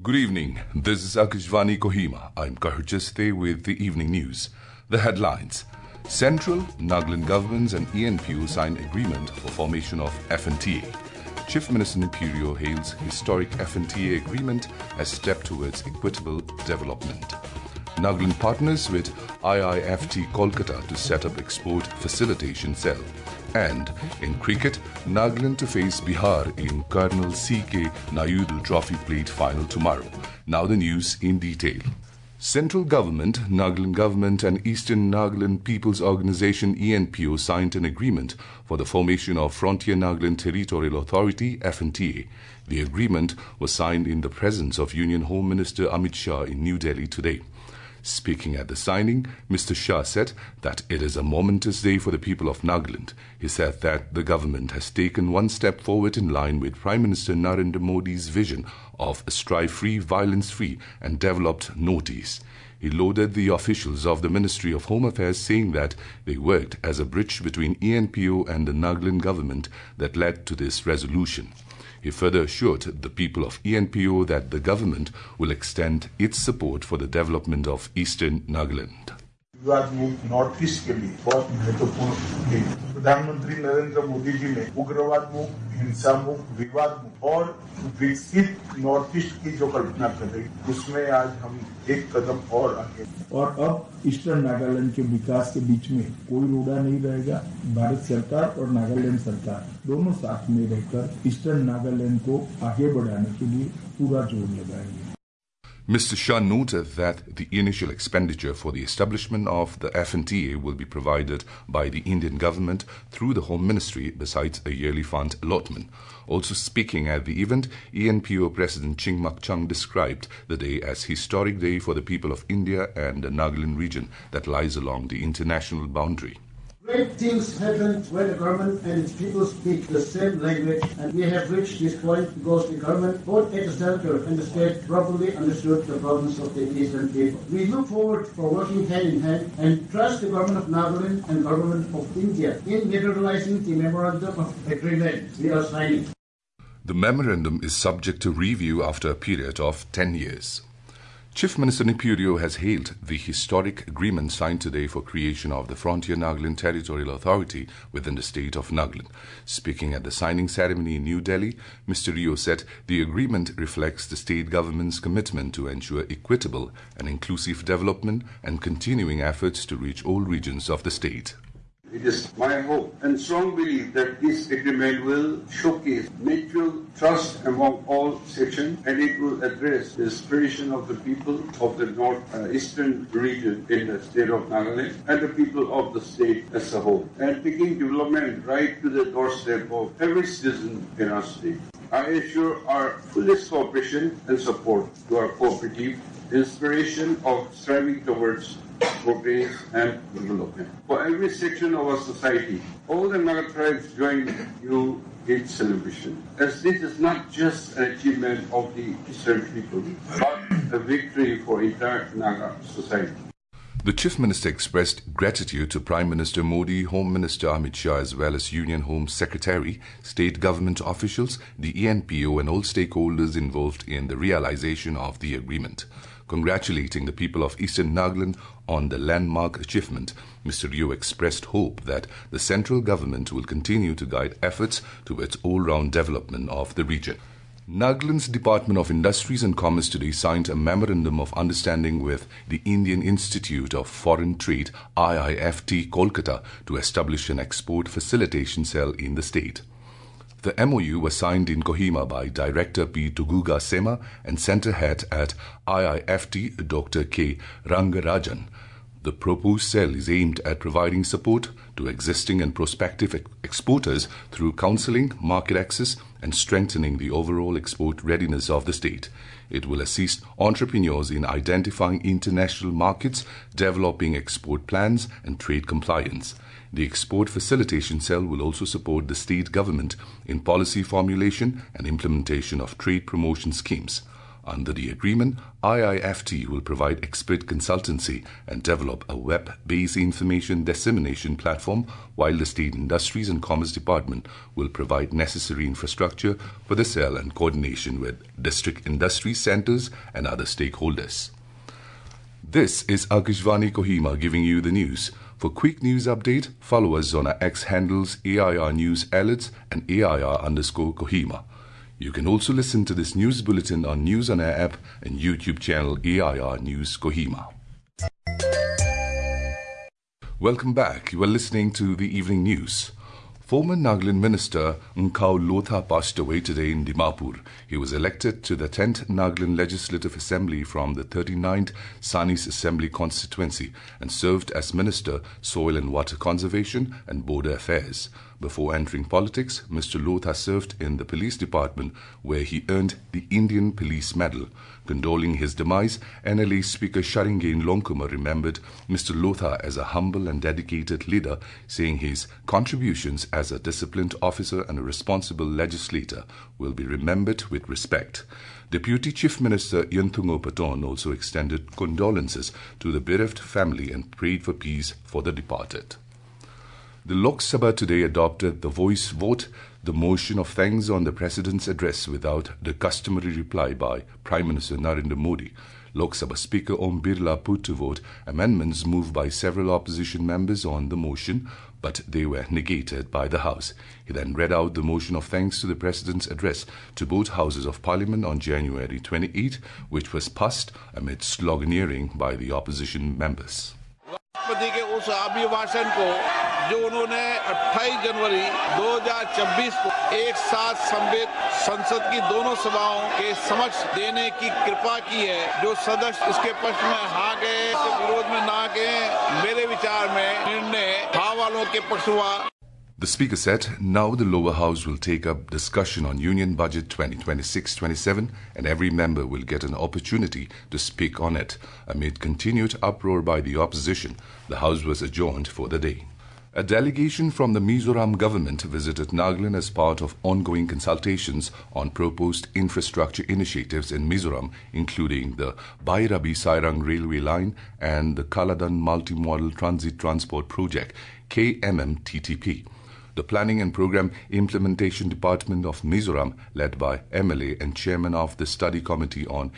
Good evening. This is Akashvani Kohima. I'm Kahar Chiste with the evening news. The headlines. Central, Nagaland governments and ENPO sign agreement for formation of FNTA. Chief Minister Imperio hails historic FNTA agreement as step towards equitable development. Nagaland partners with IIFT Kolkata to set up export facilitation cell. And in cricket, Nagaland to face Bihar in Colonel C.K. Nayudu Trophy Plate final tomorrow. Now the news in detail. Central Government, Nagaland Government and Eastern Nagaland People's Organisation ENPO signed an agreement for the formation of Frontier Nagaland Territorial Authority FNTA. The agreement was signed in the presence of Union Home Minister Amit Shah in New Delhi today. Speaking at the signing, Mr. Shah said that it is a momentous day for the people of Nagaland. He said that the government has taken one step forward in line with Prime Minister Narendra Modi's vision of a strife-free, violence-free and developed Northeast. He lauded the officials of the Ministry of Home Affairs, saying that they worked as a bridge between ENPO and the Nagaland government that led to this resolution. He further assured the people of ENPO that the government will extend its support for the development of Eastern Nagaland. विवाद मुक्त north east के लिए बहुत महत्वपूर्ण दिन। प्रधानमंत्री नरेंद्र मोदी जी ने उग्रवाद मुक्त, हिंसा मुक्त, विवाद मुक्त और विकसित नॉर्थ ईस्ट की जो कल्पना कर रही, उसमें आज हम एक कदम और आगे। और अब ईस्टर्न नागालैंड के विकास के बीच में कोई रोड़ा नहीं रहेगा। भारत सरकार और नागालैंड सरकार दोनों साथ में रहकर ईस्टर्न नागालैंड को आगे बढ़ाने के लिए पूरा जोर लगाएंगे। Mr. Shah noted that the initial expenditure for the establishment of the FNTA will be provided by the Indian government through the Home Ministry besides a yearly fund allotment. Also speaking at the event, ENPO President Ching Mak Chung described the day as historic day for the people of India and the Nagaland region that lies along the international boundary. Great things happen when the government and its people speak the same language, and we have reached this point because the government, both at the center and the state, properly understood the problems of the eastern people. We look forward for working hand in hand and trust the government of Nagaland and government of India in materializing the memorandum of agreement we are signing. The memorandum is subject to review after a period of 10 years. Chief Minister Imperio has hailed the historic agreement signed today for creation of the Frontier Nagaland Territorial Authority within the state of Nagaland. Speaking at the signing ceremony in New Delhi, Mr. Rio said the agreement reflects the state government's commitment to ensure equitable and inclusive development and continuing efforts to reach all regions of the state. It is my hope and strong belief that this agreement will showcase mutual trust among all sections, and it will address the aspiration of the people of the northeastern region in the state of Nagaland and the people of the state as a whole, and taking development right to the doorstep of every citizen in our state. I assure our fullest cooperation and support to our cooperative inspiration of striving towards progress and development. For every section of our society, all the Naga tribes join you in celebration, as this is not just an achievement of the Eastern people, but a victory for entire Naga society. The Chief Minister expressed gratitude to Prime Minister Modi, Home Minister Amit Shah as well as Union Home Secretary, state government officials, the ENPO and all stakeholders involved in the realization of the agreement. Congratulating the people of Eastern Nagaland on the landmark achievement, Mr. Rio expressed hope that the central government will continue to guide efforts towards all-round development of the region. Nagaland's Department of Industries and Commerce today signed a memorandum of understanding with the Indian Institute of Foreign Trade IIFT Kolkata to establish an export facilitation cell in the state. The MOU was signed in Kohima by Director P. Tuguga Sema and Centre Head at IIFT Dr. K. Rangarajan. The proposed cell is aimed at providing support to existing and prospective exporters through counselling, market access and strengthening the overall export readiness of the state. It will assist entrepreneurs in identifying international markets, developing export plans and trade compliance. The Export Facilitation Cell will also support the state government in policy formulation and implementation of trade promotion schemes. Under the agreement, IIFT will provide expert consultancy and develop a web-based information dissemination platform, while the State Industries and Commerce Department will provide necessary infrastructure for the sale and coordination with district industry centers and other stakeholders. This is Akashvani Kohima giving you the news. For quick news update, follow us on our X handles AIR News Alerts and AIR_Kohima. You can also listen to this news bulletin on News on Air app and YouTube channel AIR News Kohima. Welcome back. You are listening to the evening news. Former Nagaland Minister Nkau Lotha passed away today in Dimapur. He was elected to the 10th Nagaland Legislative Assembly from the 39th Sanis Assembly constituency and served as Minister, Soil and Water Conservation and Border Affairs. Before entering politics, Mr. Lotha served in the police department where he earned the Indian Police Medal. Condoling his demise, NLA Speaker Sharingain Longkumar remembered Mr. Lotha as a humble and dedicated leader, saying his contributions as a disciplined officer and a responsible legislator will be remembered with respect. Deputy Chief Minister Yantungo Paton also extended condolences to the bereft family and prayed for peace for the departed. The Lok Sabha today adopted the voice vote, the motion of thanks on the President's address without the customary reply by Prime Minister Narendra Modi. Lok Sabha Speaker Om Birla put to vote amendments moved by several opposition members on the motion, but they were negated by the House. He then read out the motion of thanks to the President's address to both Houses of Parliament on January 28, which was passed amid sloganeering by the opposition members. राष्ट्रपति के उस अभिभाषण को जो उन्होंने 28 जनवरी 2024 को एक साथ सम्मिलित संसद की दोनों सभाओं के समक्ष देने की कृपा की है, जो सदस्य इसके पक्ष में हाँ गए, विरोध में ना गए, मेरे विचार में निर्णय हाँ वालों के पक्ष हुआ. The Speaker said now the lower house will take up discussion on Union Budget 2026-27 and every member will get an opportunity to speak on it. Amid continued uproar by the opposition, the House was adjourned for the day. A delegation from the Mizoram government visited Nagaland as part of ongoing consultations on proposed infrastructure initiatives in Mizoram, including the Bairabi Sairang railway line and the Kaladan Multimodal Transit Transport Project, KMMTTP. The Planning and Program Implementation Department of Mizoram, led by MLA and Chairman of the Study Committee on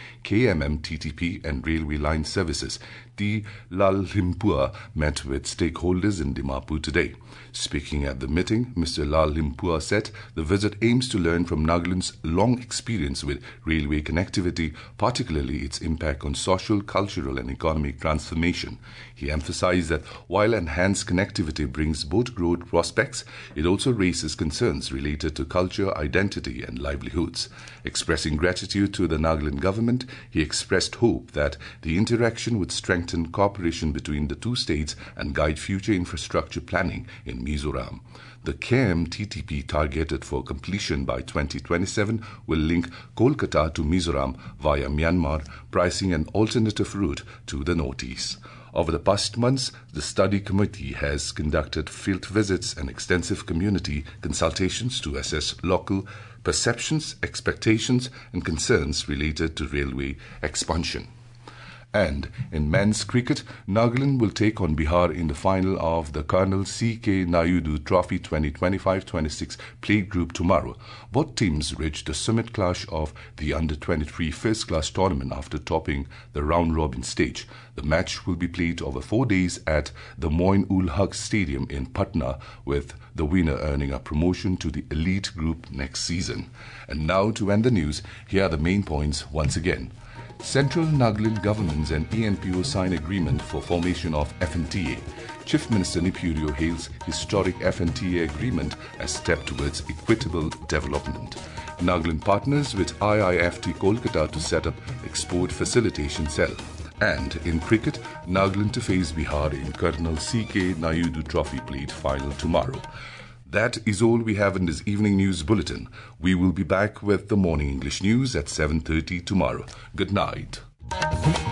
KMMTTP and Railway Line Services, T. Lallimpua, met with stakeholders in Dimapur today. Speaking at the meeting, Mr. Lallimpua said the visit aims to learn from Nagaland's long experience with railway connectivity, particularly its impact on social, cultural and economic transformation. He emphasized that while enhanced connectivity brings both growth prospects, it also raises concerns related to culture, identity and livelihoods. Expressing gratitude to the Nagaland government, he expressed hope that the interaction would strengthen cooperation between the two states and guide future infrastructure planning in Mizoram. The KMTTP targeted for completion by 2027 will link Kolkata to Mizoram via Myanmar, pricing an alternative route to the northeast. Over the past months, the study committee has conducted field visits and extensive community consultations to assess local perceptions, expectations and concerns related to railway expansion. And in men's cricket, Nagaland will take on Bihar in the final of the Colonel C.K. Nayudu Trophy 2025-26 plate group tomorrow. Both teams reached the summit clash of the Under-23 first-class tournament after topping the round-robin stage. The match will be played over 4 days at the Moin-ul-Haq Stadium in Patna, with the winner earning a promotion to the elite group next season. And now to end the news, here are the main points once again. Central Nagaland governments and ENPO sign agreement for formation of FNTA. Chief Minister Nipurio hails historic FNTA agreement as step towards equitable development. Nagaland partners with IIFT Kolkata to set up export facilitation cell. And in cricket, Nagaland to face Bihar in Colonel C.K. Nayudu Trophy plate final tomorrow. That is all we have in this evening news bulletin. We will be back with the morning English news at 7:30 tomorrow. Good night.